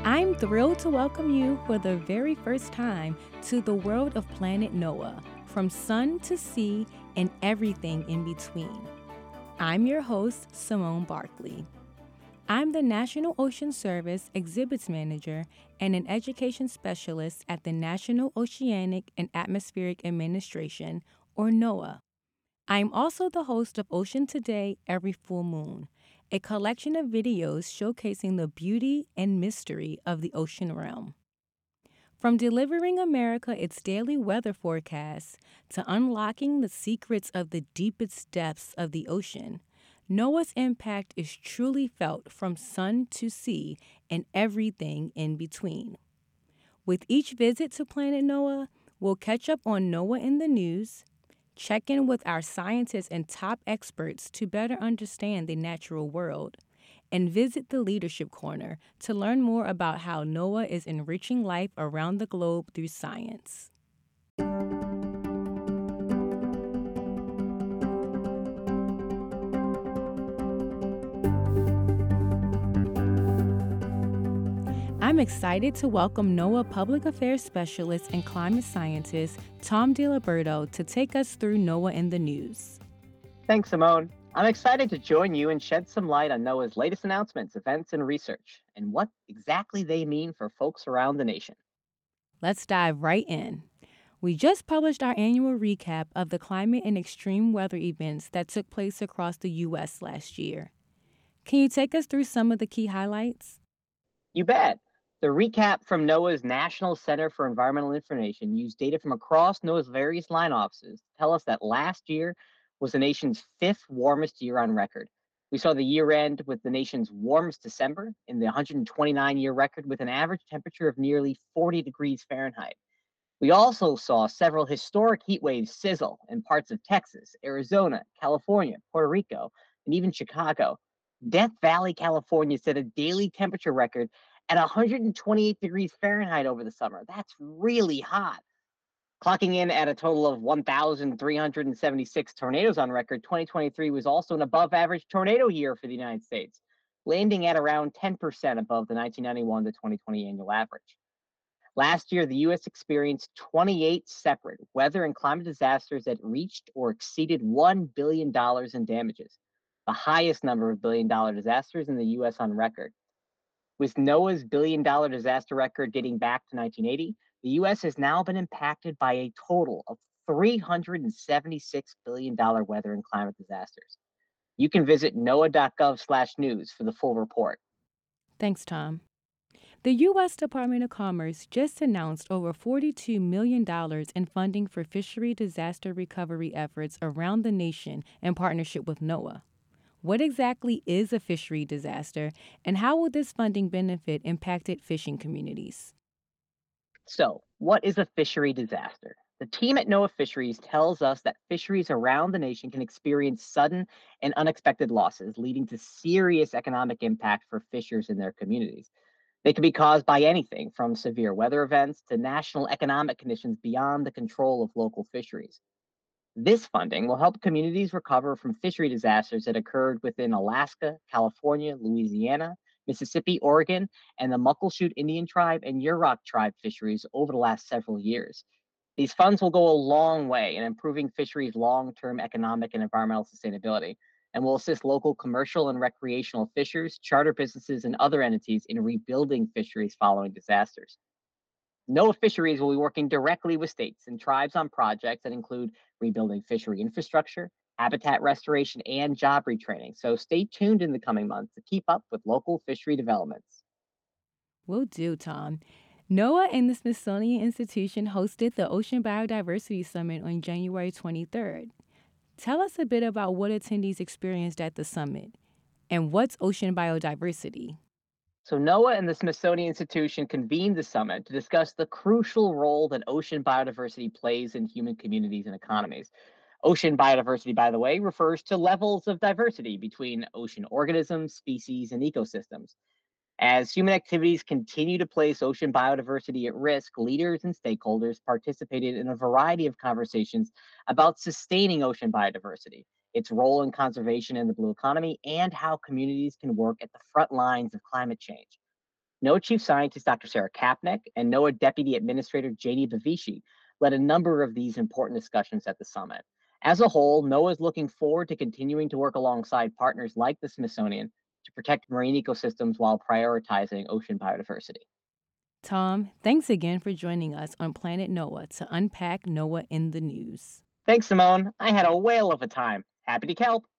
I'm thrilled to welcome you for the very first time to the world of Planet NOAA, from sun to sea and everything in between. I'm your host, Simone Barkley. I'm the National Ocean Service Exhibits Manager and an Education Specialist at the National Oceanic and Atmospheric Administration, or NOAA. I'm also the host of Ocean Today Every Full Moon, a collection of videos showcasing the beauty and mystery of the ocean realm. From delivering America its daily weather forecasts to unlocking the secrets of the deepest depths of the ocean, NOAA's impact is truly felt from sun to sea and everything in between. With each visit to Planet NOAA, we'll catch up on NOAA in the news, check in with our scientists and top experts to better understand the natural world, and visit the Leadership Corner to learn more about how NOAA is enriching life around the globe through science. I'm excited to welcome NOAA Public Affairs Specialist and Climate Scientist Tom DiLiberto to take us through NOAA in the news. Thanks, Simone. I'm excited to join you and shed some light on NOAA's latest announcements, events, and research, and what exactly they mean for folks around the nation. Let's dive right in. We just published our annual recap of the climate and extreme weather events that took place across the U.S. last year. Can you take us through some of the key highlights? You bet. The recap from NOAA's National Center for Environmental Information used data from across NOAA's various line offices to tell us that last year was the nation's fifth warmest year on record. We saw the year end with the nation's warmest December in the 129-year record with an average temperature of nearly 40 degrees Fahrenheit. We also saw several historic heat waves sizzle in parts of Texas, Arizona, California, Puerto Rico, and even Chicago. Death Valley, California set a daily temperature record at 128 degrees Fahrenheit over the summer. That's really hot. Clocking in at a total of 1,376 tornadoes on record, 2023 was also an above average tornado year for the United States, landing at around 10% above the 1991 to 2020 annual average. Last year, the U.S. experienced 28 separate weather and climate disasters that reached or exceeded $1 billion in damages, the highest number of billion-dollar disasters in the U.S. on record. With NOAA's billion-dollar disaster record dating back to 1980, the U.S. has now been impacted by a total of $376 billion weather and climate disasters. You can visit noaa.gov/news for the full report. Thanks, Tom. The U.S. Department of Commerce just announced over $42 million in funding for fishery disaster recovery efforts around the nation in partnership with NOAA. What exactly is a fishery disaster, and how will this funding benefit impacted fishing communities? So, what is a fishery disaster? The team at NOAA Fisheries tells us that fisheries around the nation can experience sudden and unexpected losses, leading to serious economic impact for fishers and their communities. They can be caused by anything from severe weather events to national economic conditions beyond the control of local fisheries. This funding will help communities recover from fishery disasters that occurred within Alaska, California, Louisiana, Mississippi, Oregon, and the Muckleshoot Indian Tribe and Yurok Tribe fisheries over the last several years. These funds will go a long way in improving fisheries' long-term economic and environmental sustainability, and will assist local commercial and recreational fishers, charter businesses, and other entities in rebuilding fisheries following disasters. NOAA Fisheries will be working directly with states and tribes on projects that include rebuilding fishery infrastructure, habitat restoration, and job retraining. So stay tuned in the coming months to keep up with local fishery developments. Will do, Tom. NOAA and the Smithsonian Institution hosted the Ocean Biodiversity Summit on January 23rd. Tell us a bit about what attendees experienced at the summit, and what's ocean biodiversity? So NOAA and the Smithsonian Institution convened the summit to discuss the crucial role that ocean biodiversity plays in human communities and economies. Ocean biodiversity, by the way, refers to levels of diversity between ocean organisms, species, and ecosystems. As human activities continue to place ocean biodiversity at risk, leaders and stakeholders participated in a variety of conversations about sustaining ocean biodiversity, its role in conservation in the blue economy, and how communities can work at the front lines of climate change. NOAA Chief Scientist Dr. Sarah Kapnick and NOAA Deputy Administrator JD Bavishi led a number of these important discussions at the summit. As a whole, NOAA is looking forward to continuing to work alongside partners like the Smithsonian to protect marine ecosystems while prioritizing ocean biodiversity. Tom, thanks again for joining us on Planet NOAA to unpack NOAA in the news. Thanks, Simone. I had a whale of a time. Happy to help.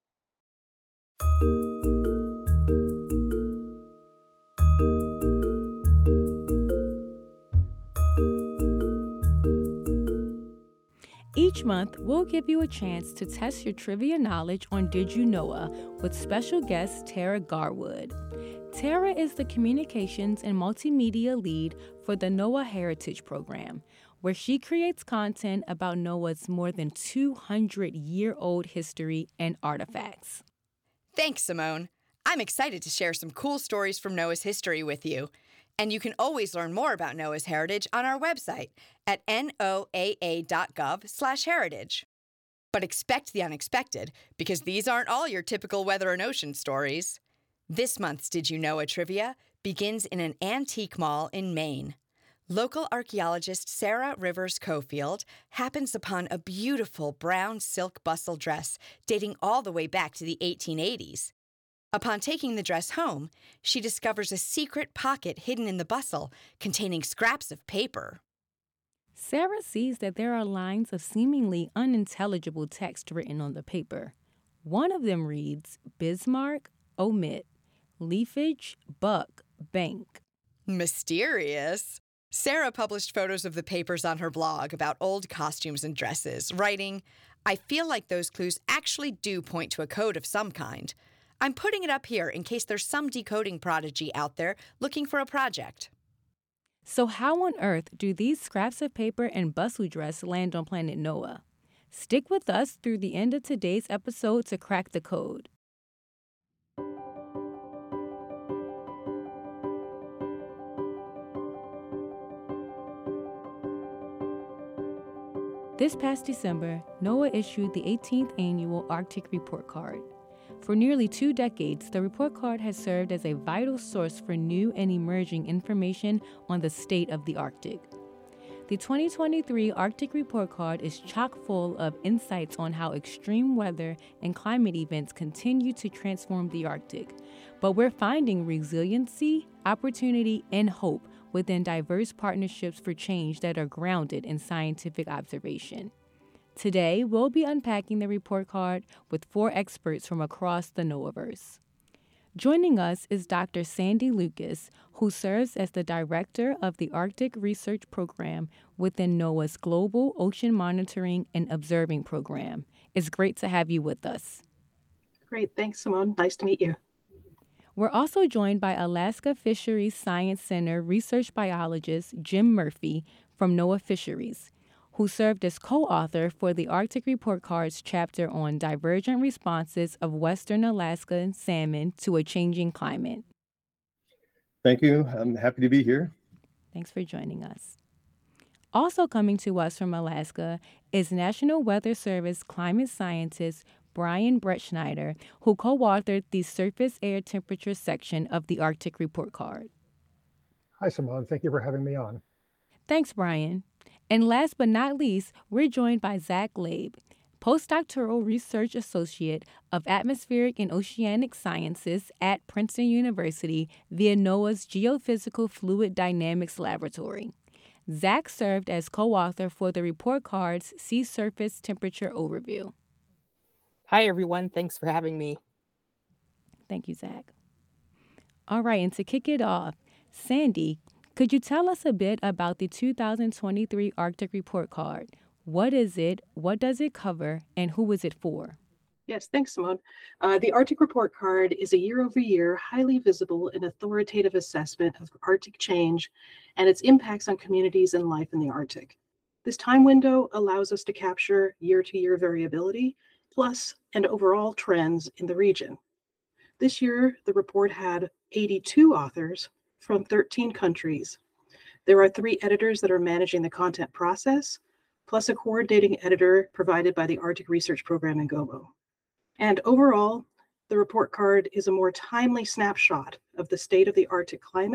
Each month, we'll give you a chance to test your trivia knowledge on Did You NOAA with special guest Tara Garwood. Tara is the communications and multimedia lead for the NOAA Heritage Program, where she creates content about NOAA's more than 200-year-old history and artifacts. Thanks, Simone. I'm excited to share some cool stories from NOAA's history with you. And you can always learn more about NOAA's heritage on our website at noaa.gov/heritage. But expect the unexpected, because these aren't all your typical weather and ocean stories. This month's Did You NOAA trivia begins in an antique mall in Maine. Local archaeologist Sarah Rivers Cofield happens upon a beautiful brown silk bustle dress dating all the way back to the 1880s. Upon taking the dress home, she discovers a secret pocket hidden in the bustle containing scraps of paper. Sarah sees that there are lines of seemingly unintelligible text written on the paper. One of them reads, Bismarck, omit, leafage, buck, bank. Mysterious. Sarah published photos of the papers on her blog about old costumes and dresses, writing, I feel like those clues actually do point to a code of some kind. I'm putting it up here in case there's some decoding prodigy out there looking for a project. So how on earth do these scraps of paper and bustle dress land on Planet NOAA? Stick with us through the end of today's episode to crack the code. This past December, NOAA issued the 18th annual Arctic Report Card. For nearly 2 decades, the report card has served as a vital source for new and emerging information on the state of the Arctic. The 2023 Arctic Report Card is chock full of insights on how extreme weather and climate events continue to transform the Arctic. But we're finding resiliency, opportunity, and hope within diverse partnerships for change that are grounded in scientific observation. Today, we'll be unpacking the report card with 4 experts from across the NOAAverse. Joining us is Dr. Sandy Lucas, who serves as the Director of the Arctic Research Program within NOAA's Global Ocean Monitoring and Observing Program. It's great to have you with us. Great. Thanks, Simone. Nice to meet you. We're also joined by Alaska Fisheries Science Center research biologist Jim Murphy from NOAA Fisheries, who served as co-author for the Arctic Report Card's chapter on divergent responses of Western Alaska salmon to a changing climate. Thank you. I'm happy to be here. Thanks for joining us. Also coming to us from Alaska is National Weather Service climate scientist Brian Brettschneider, who co-authored the surface air temperature section of the Arctic Report Card. Hi, Simone. Thank you for having me on. Thanks, Brian. And last but not least, we're joined by Zach Laib, postdoctoral research associate of atmospheric and oceanic sciences at Princeton University via NOAA's Geophysical Fluid Dynamics Laboratory. Zach served as co-author for the report card's Sea Surface Temperature Overview. Hi, everyone. Thanks for having me. Thank you, Zach. All right, and to kick it off, Sandy, could you tell us a bit about the 2023 Arctic Report Card? What is it, what does it cover, and who is it for? Yes, thanks, Simone. The Arctic Report Card is a year-over-year, highly visible and authoritative assessment of Arctic change and its impacts on communities and life in the Arctic. This time window allows us to capture year-to-year variability, plus and overall trends in the region. This year, the report had 82 authors from 13 countries. There are 3 editors that are managing the content process, plus a coordinating editor provided by the Arctic Research Program in GOMO. And overall, the report card is a more timely snapshot of the state of the Arctic climate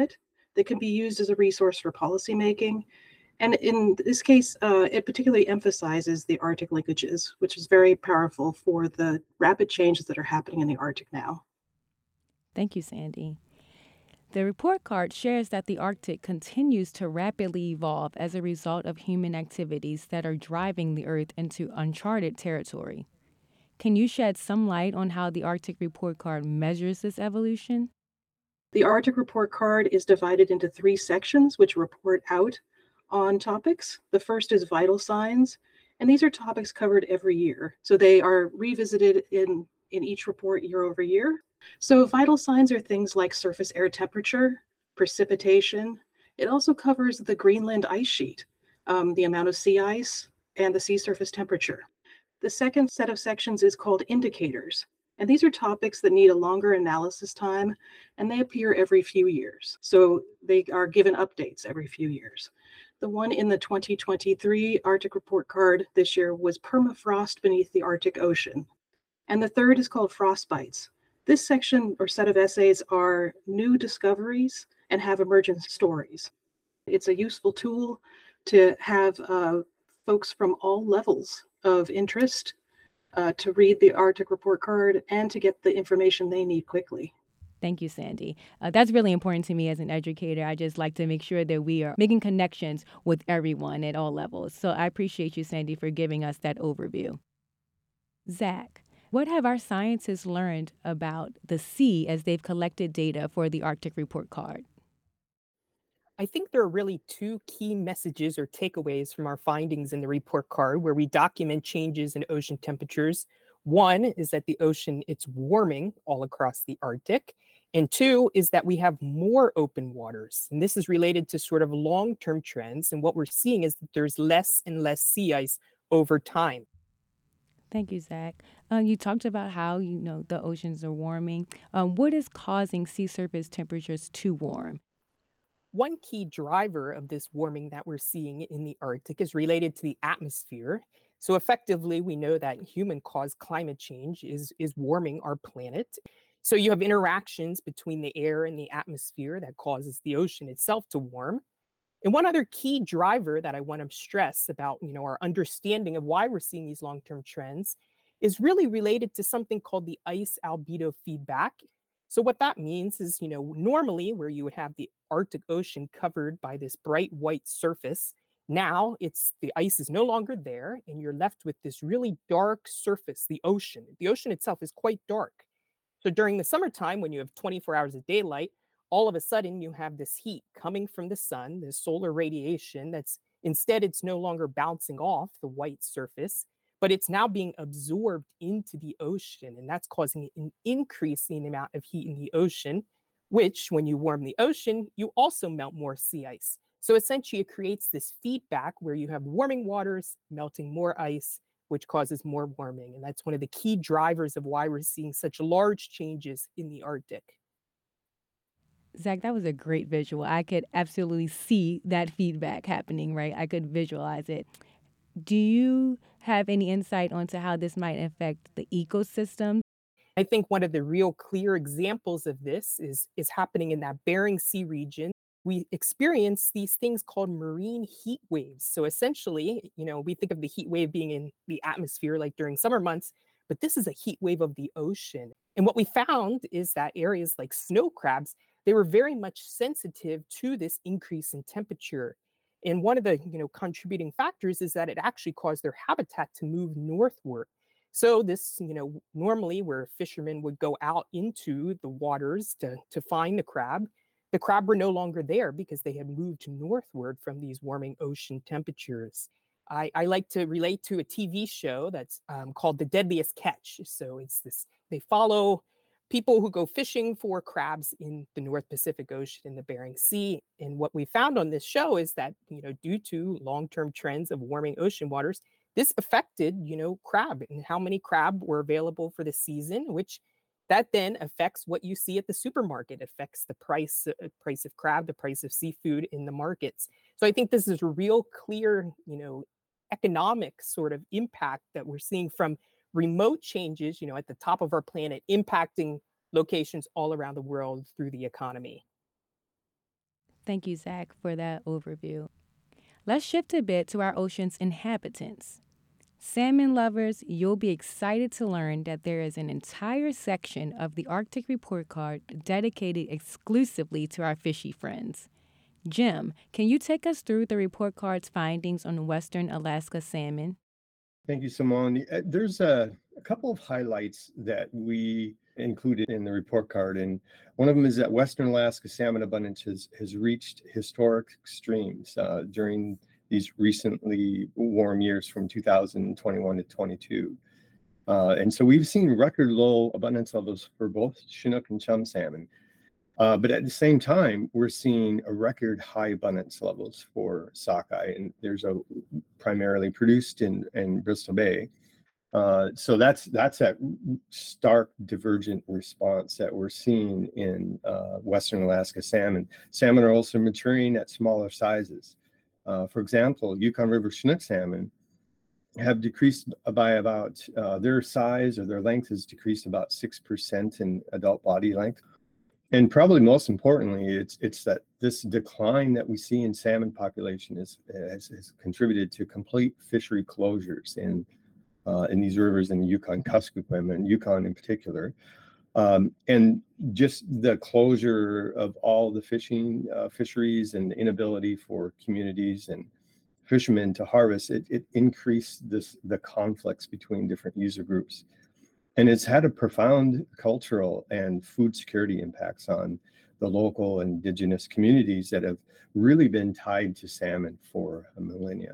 that can be used as a resource for policymaking. And in this case, it particularly emphasizes the Arctic linkages, which is very powerful for the rapid changes that are happening in the Arctic now. Thank you, Sandy. The report card shares that the Arctic continues to rapidly evolve as a result of human activities that are driving the Earth into uncharted territory. Can you shed some light on how the Arctic report card measures this evolution? The Arctic report card is divided into 3 sections, which report out on topics. The first is vital signs, and these are topics covered every year. So they are revisited in each report year over year. So vital signs are things like surface air temperature, precipitation. It also covers the Greenland ice sheet, the amount of sea ice, and the sea surface temperature. The second set of sections is called indicators. And these are topics that need a longer analysis time, and they appear every few years. So they are given updates every few years. The one in the 2023 Arctic report card this year was permafrost beneath the Arctic Ocean. And the third is called frostbites. This section or set of essays are new discoveries and have emergent stories. It's a useful tool to have folks from all levels of interest to read the Arctic report card and to get the information they need quickly. Thank you, Sandy. That's really important to me as an educator. I just like to make sure that we are making connections with everyone at all levels. So I appreciate you, Sandy, for giving us that overview. Zach, what have our scientists learned about the sea as they've collected data for the Arctic report card? I think there are really 2 key messages or takeaways from our findings in the report card where we document changes in ocean temperatures. One is that the ocean, it's warming all across the Arctic. And 2 is that we have more open waters. And this is related to sort of long-term trends. And what we're seeing is that there's less and less sea ice over time. Thank you, Zach. You talked about how, the oceans are warming. What is causing sea surface temperatures to warm? One key driver of this warming that we're seeing in the Arctic is related to the atmosphere. So effectively, we know that human-caused climate change is warming our planet. So you have interactions between the air and the atmosphere that causes the ocean itself to warm. And one other key driver that I want to stress about, our understanding of why we're seeing these long-term trends is really related to something called the ice albedo feedback. So what that means is, normally where you would have the Arctic Ocean covered by this bright white surface, now it's the ice is no longer there and you're left with this really dark surface, the ocean. The ocean itself is quite dark. So during the summertime, when you have 24 hours of daylight, all of a sudden you have this heat coming from the sun, this solar radiation that's instead it's no longer bouncing off the white surface, but it's now being absorbed into the ocean. And that's causing an increase in the amount of heat in the ocean, which when you warm the ocean, you also melt more sea ice. So essentially it creates this feedback where you have warming waters melting more ice, which causes more warming. And that's one of the key drivers of why we're seeing such large changes in the Arctic. Zach, that was a great visual. I could absolutely see that feedback happening, right? I could visualize it. Do you have any insight onto how this might affect the ecosystem? I think one of the real clear examples of this is happening in that Bering Sea region. We experience these things called marine heat waves. So essentially, we think of the heat wave being in the atmosphere like during summer months, but this is a heat wave of the ocean. And what we found is that areas like snow crabs, they were very much sensitive to this increase in temperature. And one of the contributing factors is that it actually caused their habitat to move northward. So this, normally where fishermen would go out into the waters to find the crab were no longer there because they had moved northward from these warming ocean temperatures. I like to relate to a TV show that's called The Deadliest Catch. So it's this, they follow people who go fishing for crabs in the North Pacific Ocean and the Bering Sea. And what we found on this show is that, due to long-term trends of warming ocean waters, this affected, crab and how many crab were available for the season, which that then affects what you see at the supermarket, affects the price of crab, the price of seafood in the markets. So I think this is a real clear, economic sort of impact that we're seeing from remote changes, at the top of our planet, impacting locations all around the world through the economy. Thank you, Zach, for that overview. Let's shift a bit to our ocean's inhabitants. Salmon lovers, you'll be excited to learn that there is an entire section of the Arctic Report Card dedicated exclusively to our fishy friends. Jim, can you take us through the report card's findings on Western Alaska salmon? Thank you, Simone. There's a couple of highlights that we included in the report card, and one of them is that Western Alaska salmon abundance has reached historic extremes during these recently warm years from 2021 to 22. And so we've seen record low abundance levels for both Chinook and chum salmon. But at the same time, we're seeing a record high abundance levels for sockeye, and there's a primarily produced in Bristol Bay. So that's that stark divergent response that we're seeing in Western Alaska salmon. Salmon are also maturing at smaller sizes. For example, Yukon River Chinook salmon have decreased by about, their size or their length has decreased about 6% in adult body length. And probably most importantly, it's that this decline that we see in salmon population has contributed to complete fishery closures in these rivers in the Yukon-Kuskokwim and Yukon in particular. And just the closure of all the fisheries and the inability for communities and fishermen to harvest, it increased the conflicts between different user groups. And it's had a profound cultural and food security impacts on the local indigenous communities that have really been tied to salmon for a millennia.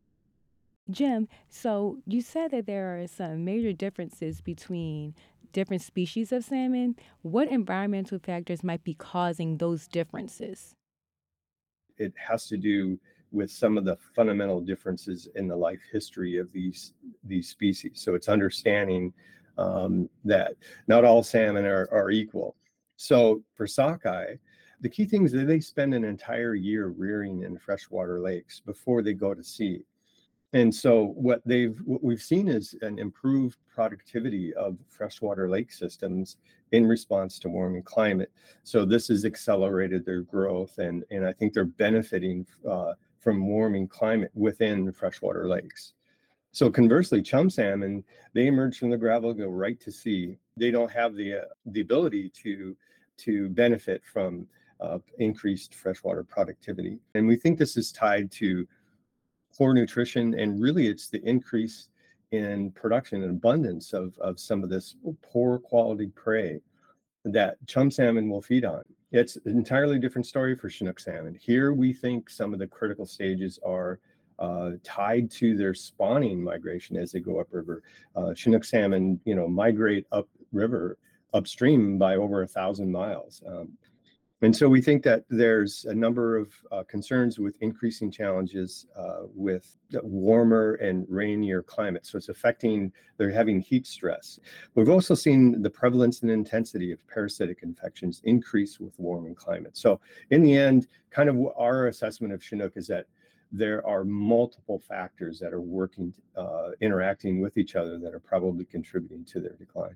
Jim, so you said that there are some major differences between different species of salmon. What environmental factors might be causing those differences? It has to do with some of the fundamental differences in the life history of these species. So it's understanding that not all salmon are equal. So for sockeye, the key thing is that they spend an entire year rearing in freshwater lakes before they go to sea. And so what we've seen is an improved productivity of freshwater lake systems in response to warming climate. So this has accelerated their growth, and I think they're benefiting from warming climate within the freshwater lakes. So conversely, chum salmon, they emerge from the gravel, go right to sea. They don't have the ability to benefit from increased freshwater productivity. And we think this is tied to poor nutrition, and really it's the increase in production and abundance of some of this poor quality prey that chum salmon will feed on. It's an entirely different story for Chinook salmon. Here we think some of the critical stages are tied to their spawning migration as they go upriver. Chinook salmon, migrate upriver, upstream by over 1,000 miles. And so we think that there's a number of concerns with increasing challenges with warmer and rainier climate. So it's they're having heat stress. We've also seen the prevalence and intensity of parasitic infections increase with warming climate. So in the end, kind of our assessment of Chinook is that there are multiple factors that are interacting with each other that are probably contributing to their decline.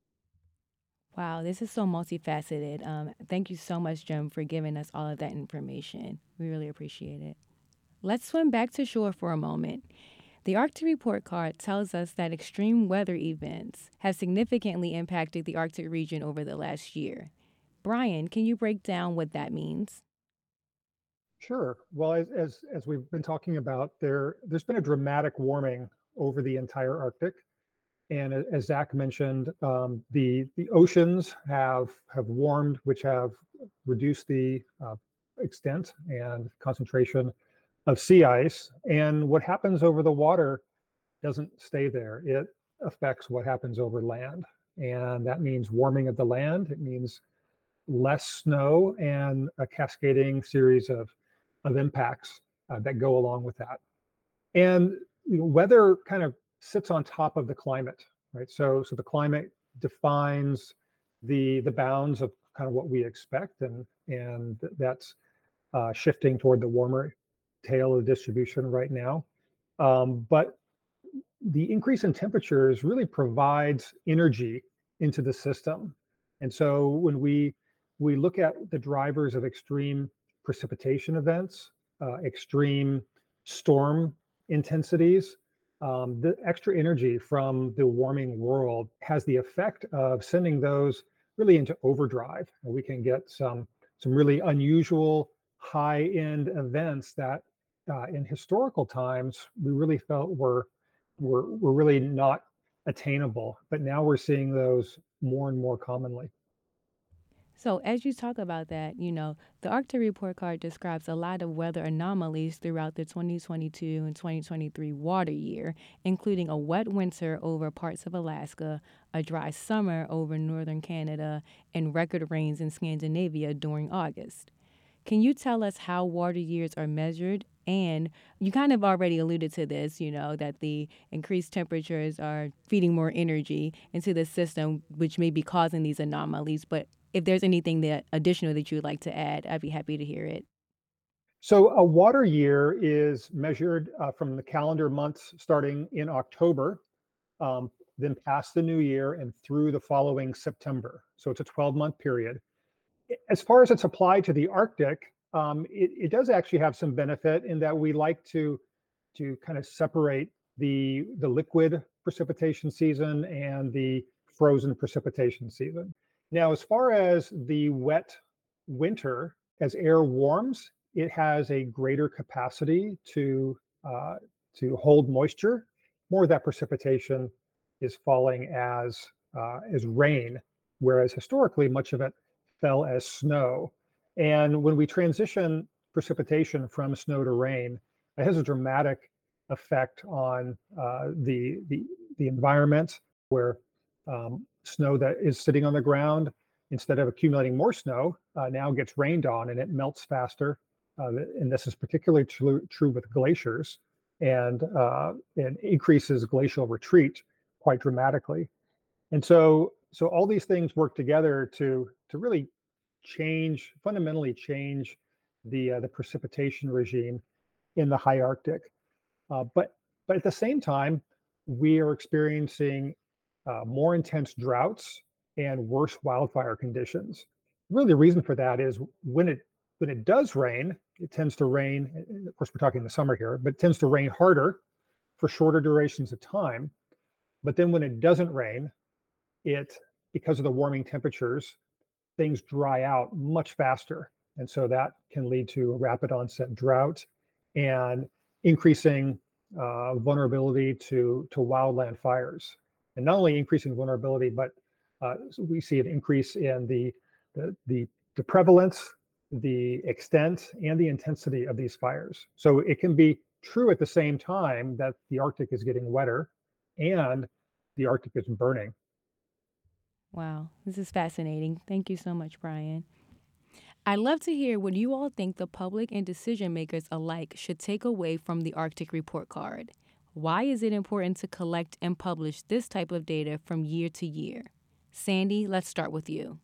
Wow, this is so multifaceted. Thank you so much, Jim, for giving us all of that information. We really appreciate it. Let's swim back to shore for a moment. The Arctic Report Card tells us that extreme weather events have significantly impacted the Arctic region over the last year. Brian, can you break down what that means? Sure. Well, as we've been talking about, there's been a dramatic warming over the entire Arctic. And as Zach mentioned, the oceans have warmed, which have reduced the extent and concentration of sea ice. And what happens over the water doesn't stay there. It affects what happens over land. And that means warming of the land. It means less snow and a cascading series of impacts that go along with that. And weather kind of sits on top of the climate, right? So the climate defines the bounds of kind of what we expect, and that's shifting toward the warmer tail of the distribution right now. But the increase in temperatures really provides energy into the system. And so when we look at the drivers of extreme precipitation events, extreme storm intensities. The extra energy from the warming world has the effect of sending those really into overdrive. And we can get some really unusual high-end events that in historical times we really felt were really not attainable. But now we're seeing those more and more commonly. So, as you talk about that, the Arctic Report Card describes a lot of weather anomalies throughout the 2022 and 2023 water year, including a wet winter over parts of Alaska, a dry summer over northern Canada, and record rains in Scandinavia during August. Can you tell us how water years are measured? And you kind of already alluded to this, that the increased temperatures are feeding more energy into the system, which may be causing these anomalies. But if there's anything that additional that you would like to add, I'd be happy to hear it. So a water year is measured from the calendar months starting in October, then past the new year and through the following September. So it's a 12-month period. As far as it's applied to the Arctic, it does actually have some benefit in that we like to kind of separate the liquid precipitation season and the frozen precipitation season. Now, as far as the wet winter, as air warms, it has a greater capacity to hold moisture. More of that precipitation is falling as rain, whereas historically much of it fell as snow. And when we transition precipitation from snow to rain, it has a dramatic effect on the environment, where snow that is sitting on the ground, instead of accumulating more snow, now gets rained on and it melts faster. And this is particularly true with glaciers, and increases glacial retreat quite dramatically. And so all these things work together to really fundamentally change the precipitation regime in the high Arctic. But at the same time, we are experiencing more intense droughts and worse wildfire conditions. Really, the reason for that is when it does rain, it tends to rain. Of course, we're talking the summer here, but it tends to rain harder for shorter durations of time. But then when it doesn't rain, because of the warming temperatures, things dry out much faster. And so that can lead to a rapid onset drought and increasing vulnerability to wildland fires. And not only increasing vulnerability, but we see an increase in the prevalence, the extent, and the intensity of these fires. So it can be true at the same time that the Arctic is getting wetter and the Arctic is burning. Wow, this is fascinating. Thank you so much, Brian. I'd love to hear what you all think the public and decision makers alike should take away from the Arctic Report Card. Why is it important to collect and publish this type of data from year to year? Sandy, let's start with you.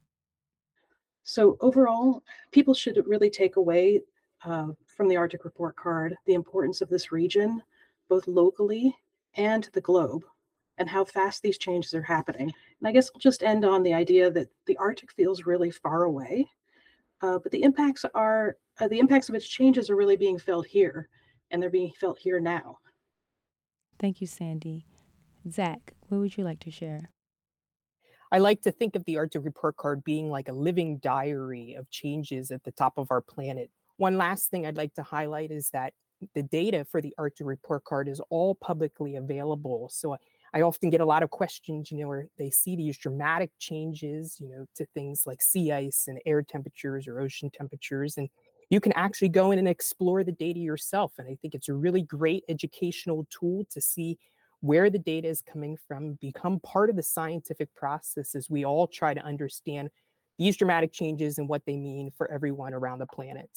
So overall, people should really take away from the Arctic Report Card the importance of this region, both locally and to the globe, and how fast these changes are happening. And I guess I'll just end on the idea that the Arctic feels really far away, but the impacts of its changes are really being felt here, and they're being felt here now. Thank you, Sandy. Zach, what would you like to share? I like to think of the Arctic Report Card being like a living diary of changes at the top of our planet. One last thing I'd like to highlight is that the data for the Arctic Report Card is all publicly available. So I often get a lot of questions, where they see these dramatic changes, to things like sea ice and air temperatures or ocean temperatures. And you can actually go in and explore the data yourself. And I think it's a really great educational tool to see where the data is coming from, become part of the scientific process as we all try to understand these dramatic changes and what they mean for everyone around the planet.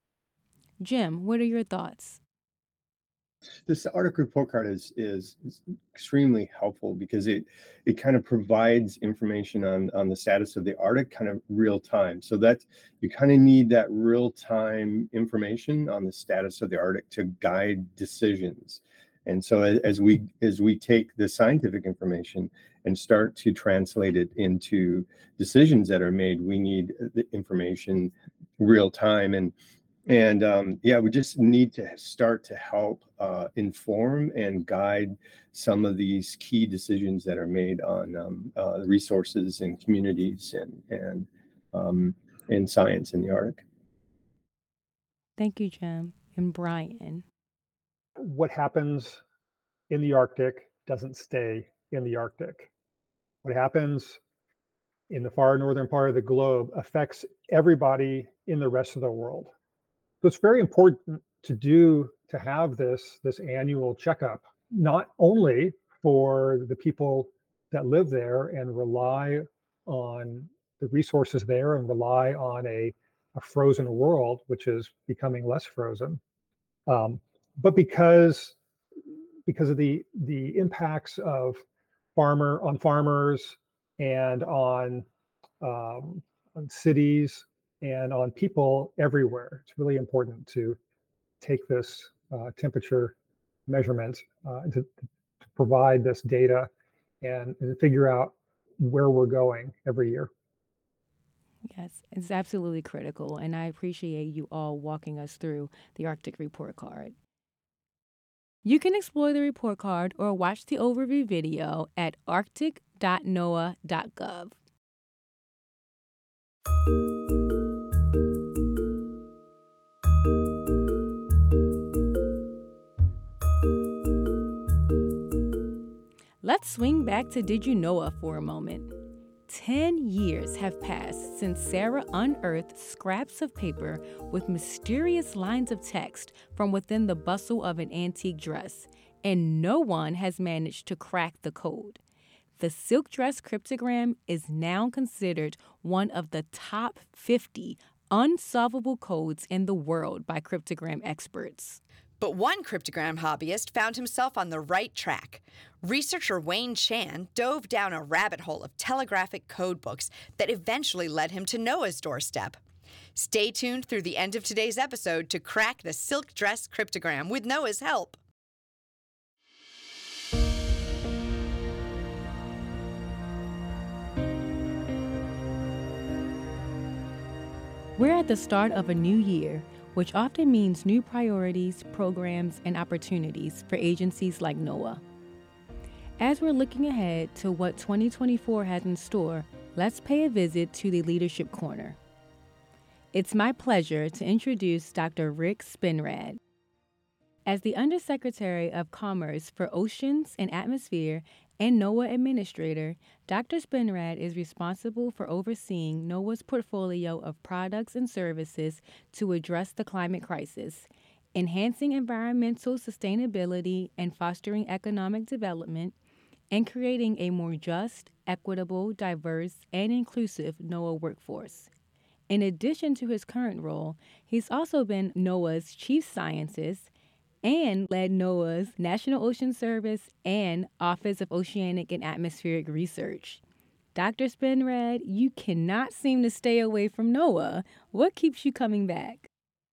Jim, what are your thoughts? This Arctic Report Card is extremely helpful because it kind of provides information on the status of the Arctic kind of real time. So that you kind of need that real time information on the status of the Arctic to guide decisions. And so as we take the scientific information and start to translate it into decisions that are made, we need the information real time. And And yeah, we just need to start to help inform and guide some of these key decisions that are made on resources and communities and science in the Arctic. Thank you, Jim. And Brian. What happens in the Arctic doesn't stay in the Arctic. What happens in the far northern part of the globe affects everybody in the rest of the world. So it's very important to have this annual checkup, not only for the people that live there and rely on the resources there and rely on a frozen world, which is becoming less frozen, but because of the impacts of farmers and on cities and on people everywhere. It's really important to take this temperature measurement to provide this data and to figure out where we're going every year. Yes, it's absolutely critical, and I appreciate you all walking us through the Arctic Report Card. You can explore the report card or watch the overview video at arctic.noaa.gov. Let's swing back to Did You Know for a moment. 10 years have passed since Sarah unearthed scraps of paper with mysterious lines of text from within the bustle of an antique dress, and no one has managed to crack the code. The silk dress cryptogram is now considered one of the top 50 unsolvable codes in the world by cryptogram experts. But one cryptogram hobbyist found himself on the right track. Researcher Wayne Chan dove down a rabbit hole of telegraphic code books that eventually led him to NOAA's doorstep. Stay tuned through the end of today's episode to crack the silk dress cryptogram with NOAA's help. We're at the start of a new year, which often means new priorities, programs, and opportunities for agencies like NOAA. As we're looking ahead to what 2024 has in store, let's pay a visit to the Leadership Corner. It's my pleasure to introduce Dr. Rick Spinrad. As the Undersecretary of Commerce for Oceans and Atmosphere and NOAA Administrator, Dr. Spinrad is responsible for overseeing NOAA's portfolio of products and services to address the climate crisis, enhancing environmental sustainability and fostering economic development, and creating a more just, equitable, diverse, and inclusive NOAA workforce. In addition to his current role, he's also been NOAA's Chief Scientist and led NOAA's National Ocean Service and Office of Oceanic and Atmospheric Research. Dr. Spinrad, you cannot seem to stay away from NOAA. What keeps you coming back?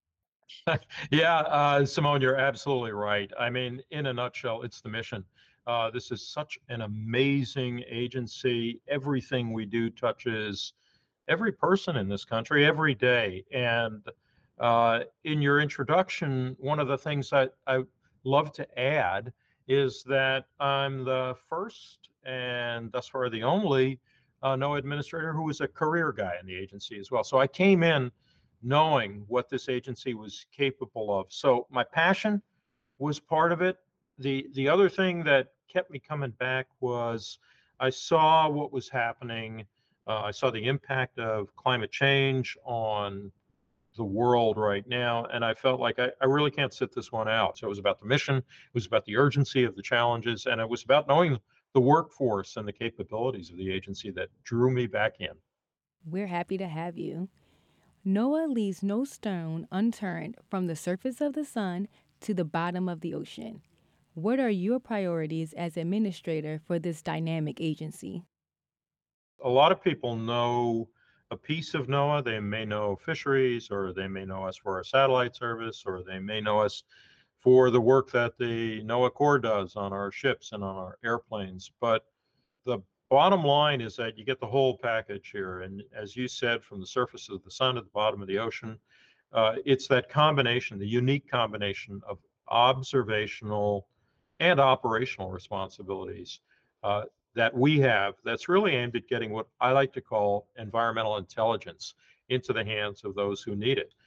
Yeah, Simone, you're absolutely right. I mean, in a nutshell, it's the mission. This is such an amazing agency. Everything we do touches every person in this country every day. And in your introduction, one of the things that I love to add is that I'm the first and thus far the only NOAA administrator who was a career guy in the agency as well. So I came in knowing what this agency was capable of. So my passion was part of it. The other thing that kept me coming back was I saw what was happening. I saw the impact of climate change on the world right now, and I felt like I really can't sit this one out. So it was about the mission, it was about the urgency of the challenges, and it was about knowing the workforce and the capabilities of the agency that drew me back in. We're happy to have you. NOAA leaves no stone unturned from the surface of the sun to the bottom of the ocean. What are your priorities as administrator for this dynamic agency? A lot of people know a piece of NOAA. They may know fisheries, or they may know us for our satellite service, or they may know us for the work that the NOAA Corps does on our ships and on our airplanes. But the bottom line is that you get the whole package here. And as you said, from the surface of the sun to the bottom of the ocean, It's that combination, the unique combination of observational and operational responsibilities that we have that's really aimed at getting what I like to call environmental intelligence into the hands of those who need it.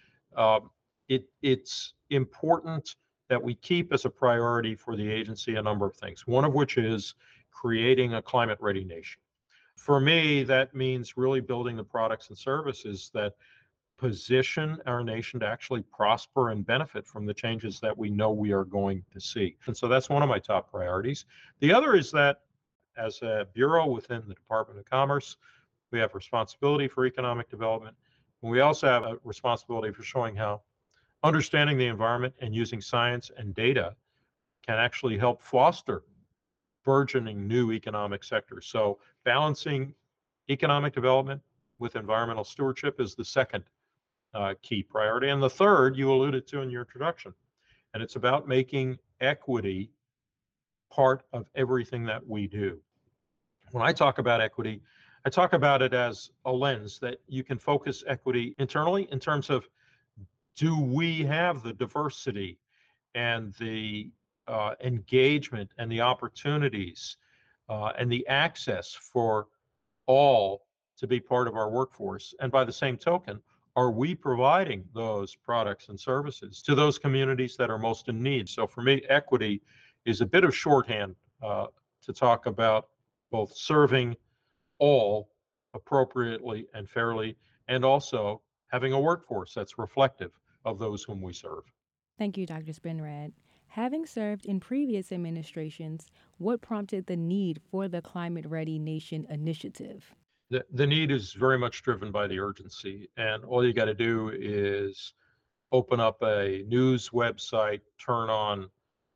It's important that we keep as a priority for the agency a number of things, one of which is creating a climate-ready nation. For me, that means really building the products and services that position our nation to actually prosper and benefit from the changes that we know we are going to see. And so that's one of my top priorities. The other is that as a bureau within the Department of Commerce, we have responsibility for economic development. And we also have a responsibility for showing how understanding the environment and using science and data can actually help foster burgeoning new economic sectors. So balancing economic development with environmental stewardship is the second key priority. And the third, you alluded to in your introduction, and it's about making equity part of everything that we do. When I talk about equity, I talk about it as a lens that you can focus equity internally in terms of, do we have the diversity and the engagement and the opportunities and the access for all to be part of our workforce? And by the same token, are we providing those products and services to those communities that are most in need? So for me, equity is a bit of shorthand to talk about both serving all appropriately and fairly, and also having a workforce that's reflective of those whom we serve. Thank you, Dr. Spinrad. Having served in previous administrations, what prompted the need for the Climate Ready Nation initiative? The need is very much driven by the urgency, and all you got to do is open up a news website, turn on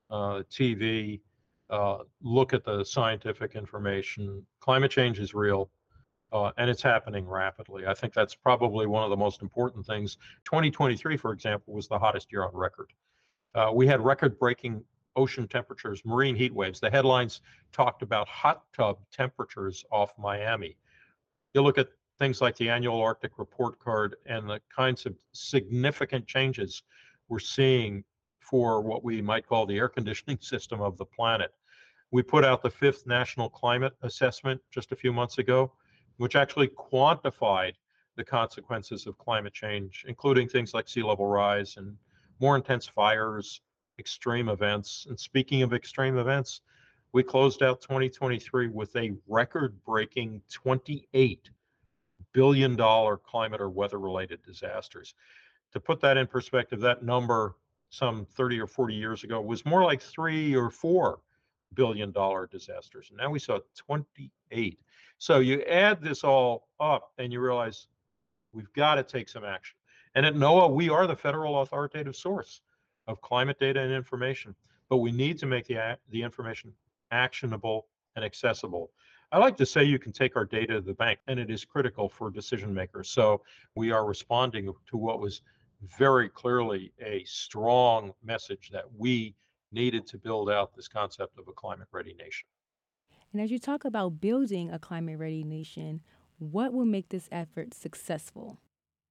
TV, look at the scientific information. Climate change is real, and it's happening rapidly. I think that's probably one of the most important things. 2023, for example, was the hottest year on record. We had record-breaking ocean temperatures, marine heat waves. The headlines talked about hot tub temperatures off Miami. You look at things like the annual Arctic report card and the kinds of significant changes we're seeing for what we might call the air conditioning system of the planet. We put out the 5th National Climate Assessment just a few months ago, which actually quantified the consequences of climate change, including things like sea level rise and more intense fires, extreme events. And speaking of extreme events, we closed out 2023 with a record-breaking $28 billion climate or weather-related disasters. To put that in perspective, that number some 30 or 40 years ago was more like $3 or $4 billion disasters. And now we saw 28. So you add this all up and you realize we've got to take some action. And at NOAA, we are the federal authoritative source of climate data and information, but we need to make the information actionable and accessible. I like to say you can take our data to the bank, and it is critical for decision makers. So we are responding to what was very clearly a strong message that we needed to build out this concept of a climate-ready nation. And as you talk about building a climate-ready nation, what will make this effort successful?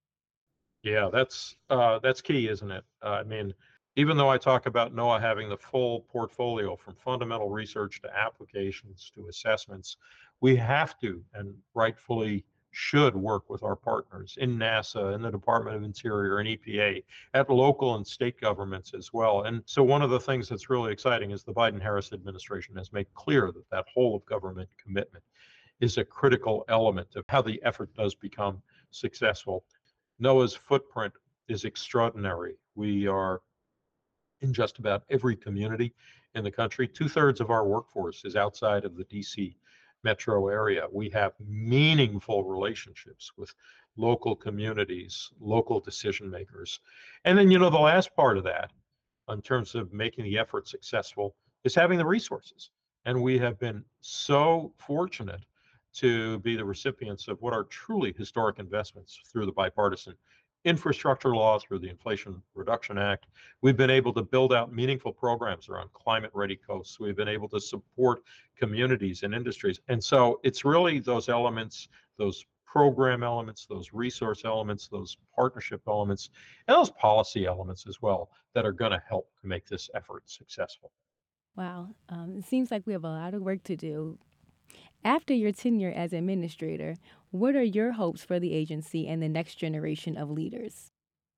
Yeah, that's key, isn't it? I mean, even though I talk about NOAA having the full portfolio from fundamental research to applications to assessments, we have to and rightfully should work with our partners in NASA, in the Department of Interior, and EPA, at local and state governments as well. And so one of the things that's really exciting is the Biden-Harris administration has made clear that that whole of government commitment is a critical element of how the effort does become successful. NOAA's footprint is extraordinary. We are in just about every community in the country. 2/3 of our workforce is outside of the DC metro area. We have meaningful relationships with local communities, local decision makers. And then, the last part of that, in terms of making the effort successful, is having the resources. And we have been so fortunate to be the recipients of what are truly historic investments through the bipartisan infrastructure law, through the Inflation Reduction Act. We've been able to build out meaningful programs around climate-ready coasts. We've been able to support communities and industries. And so it's really those elements, those program elements, those resource elements, those partnership elements, and those policy elements as well that are going to help to make this effort successful. Wow. It seems like we have a lot of work to do. After your tenure as administrator, what are your hopes for the agency and the next generation of leaders?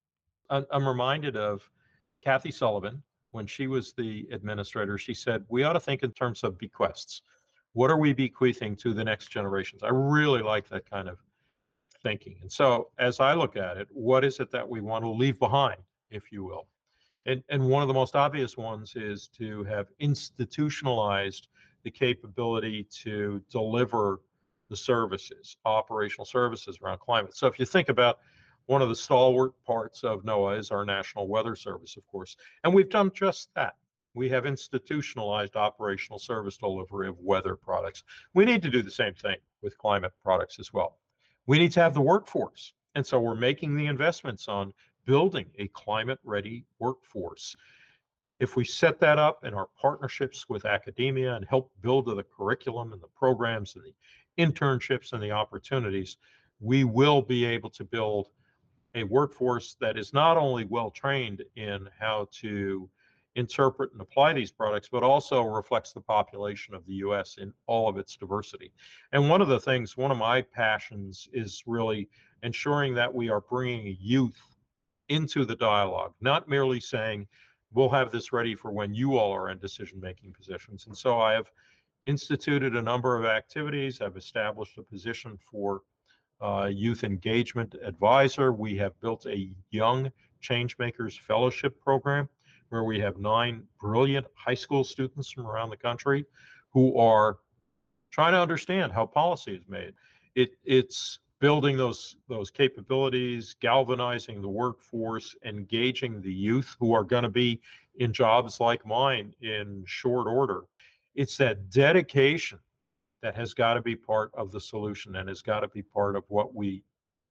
I'm reminded of Kathy Sullivan. When she was the administrator, she said, we ought to think in terms of bequests. What are we bequeathing to the next generations? I really like that kind of thinking. And so as I look at it, what is it that we want to leave behind, if you will? And one of the most obvious ones is to have institutionalized the capability to deliver the services, operational services around climate. So if you think about one of the stalwart parts of NOAA is our National Weather Service, of course, and we've done just that. We have institutionalized operational service delivery of weather products. We need to do the same thing with climate products as well. We need to have the workforce. And so we're making the investments on building a climate-ready workforce. If we set that up in our partnerships with academia and help build the curriculum and the programs and the internships and the opportunities, we will be able to build a workforce that is not only well-trained in how to interpret and apply these products, but also reflects the population of the US in all of its diversity. And one of my passions is really ensuring that we are bringing youth into the dialogue, not merely saying, we'll have this ready for when you all are in decision-making positions. And so I have instituted a number of activities. I've established a position for youth engagement advisor. We have built a Young Changemakers Fellowship program where we have 9 brilliant high school students from around the country who are trying to understand how policy is made. It's building those capabilities, galvanizing the workforce, engaging the youth who are going to be in jobs like mine in short order. It's that dedication that has got to be part of the solution and has got to be part of what we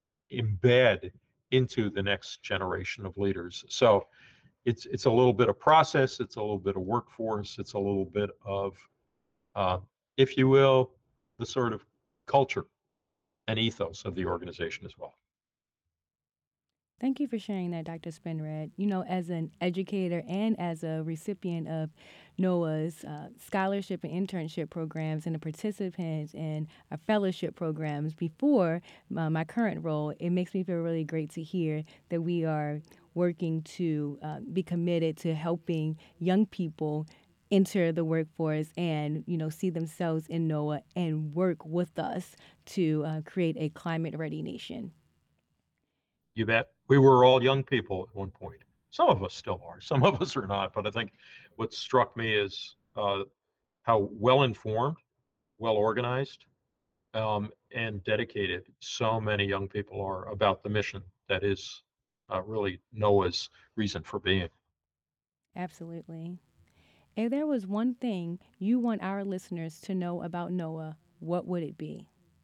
embed into the next generation of leaders. So it's a little bit of process, it's a little bit of workforce, it's a little bit of, if you will, the sort of culture and ethos of the organization as well. Thank you for sharing that, Dr. Spinrad. You know, as an educator and as a recipient of NOAA's scholarship and internship programs and a participant in our fellowship programs before my current role, it makes me feel really great to hear that we are working to be committed to helping young people enter the workforce and, you know, see themselves in NOAA and work with us to create a climate-ready nation. You bet. We were all young people at one point. Some of us still are, some of us are not. But I think what struck me is how well-informed, well-organized, and dedicated so many young people are about the mission that is really NOAA's reason for being. Absolutely. If there was one thing you want our listeners to know about NOAA, what would it be?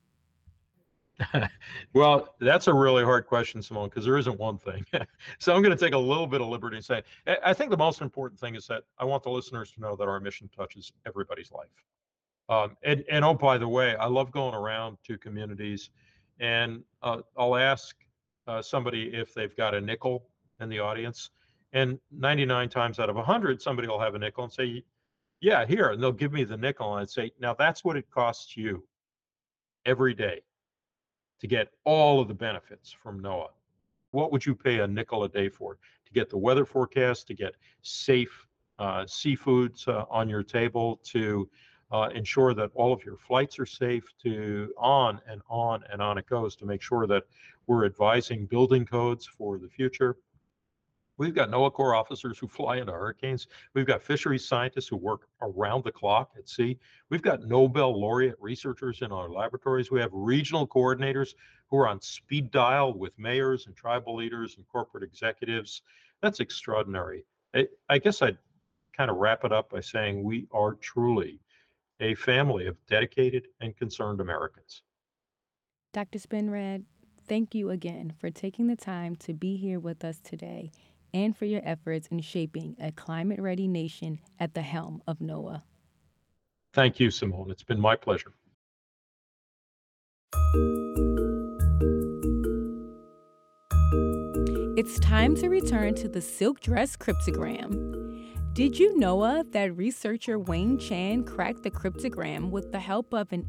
Well, that's a really hard question, Simone, because there isn't one thing. So I'm going to take a little bit of liberty and say, I think the most important thing is that I want the listeners to know that our mission touches everybody's life. And oh, by the way, I love going around to communities and I'll ask somebody if they've got a nickel in the audience. And 99 times out of 100, somebody will have a nickel and say, yeah, here. And they'll give me the nickel. And I'd say, now that's what it costs you every day to get all of the benefits from NOAA. What would you pay a nickel a day for? To get the weather forecast, to get safe seafoods on your table, to ensure that all of your flights are safe, to on and on and on it goes, to make sure that we're advising building codes for the future. We've got NOAA Corps officers who fly into hurricanes. We've got fisheries scientists who work around the clock at sea. We've got Nobel laureate researchers in our laboratories. We have regional coordinators who are on speed dial with mayors and tribal leaders and corporate executives. That's extraordinary. I guess I'd kind of wrap it up by saying we are truly a family of dedicated and concerned Americans. Dr. Spinrad, thank you again for taking the time to be here with us today and for your efforts in shaping a climate-ready nation at the helm of NOAA. Thank you, Simone. It's been my pleasure. It's time to return to the silk dress cryptogram. Did you know that researcher Wayne Chan cracked the cryptogram with the help of an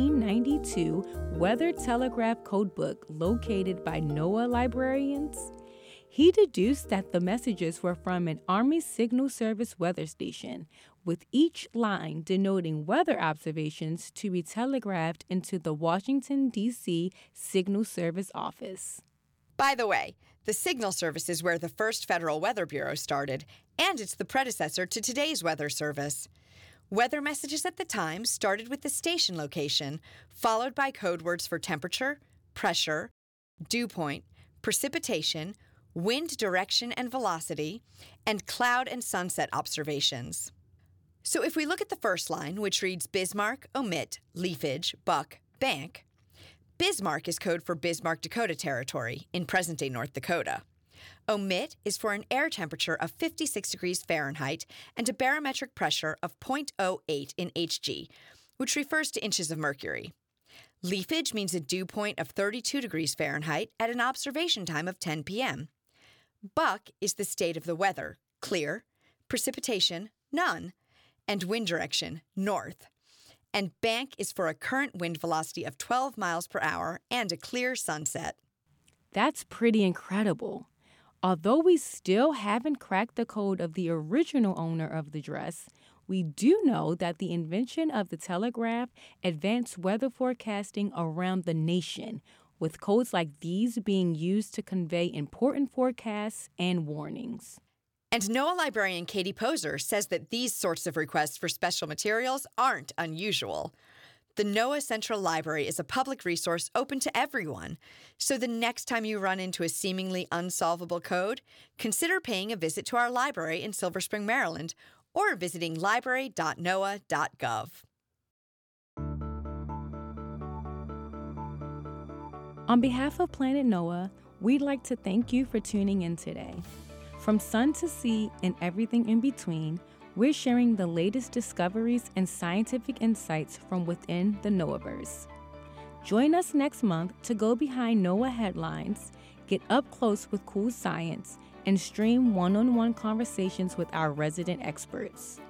1892 weather telegraph codebook located by NOAA librarians? He deduced that the messages were from an Army Signal Service weather station, with each line denoting weather observations to be telegraphed into the Washington, D.C. Signal Service office. By the way, the Signal Service is where the first Federal Weather Bureau started, and it's the predecessor to today's Weather Service. Weather messages at the time started with the station location, followed by code words for temperature, pressure, dew point, precipitation, wind direction and velocity, and cloud and sunset observations. So if we look at the first line, which reads Bismarck, omit, leafage, buck, bank, Bismarck is code for Bismarck, Dakota Territory in present-day North Dakota. Omit is for an air temperature of 56 degrees Fahrenheit and a barometric pressure of 0.08 in Hg, which refers to inches of mercury. Leafage means a dew point of 32 degrees Fahrenheit at an observation time of 10 p.m. Buck is the state of the weather, clear, precipitation, none, and wind direction, north. And bank is for a current wind velocity of 12 miles per hour and a clear sunset. That's pretty incredible. Although we still haven't cracked the code of the original owner of the dress, we do know that the invention of the telegraph advanced weather forecasting around the nation, with codes like these being used to convey important forecasts and warnings. And NOAA librarian Katie Poser says that these sorts of requests for special materials aren't unusual. The NOAA Central Library is a public resource open to everyone, so the next time you run into a seemingly unsolvable code, consider paying a visit to our library in Silver Spring, Maryland, or visiting library.noaa.gov. On behalf of Planet NOAA, we'd like to thank you for tuning in today. From sun to sea and everything in between, we're sharing the latest discoveries and scientific insights from within the NOAAverse. Join us next month to go behind NOAA headlines, get up close with cool science, and stream one-on-one conversations with our resident experts.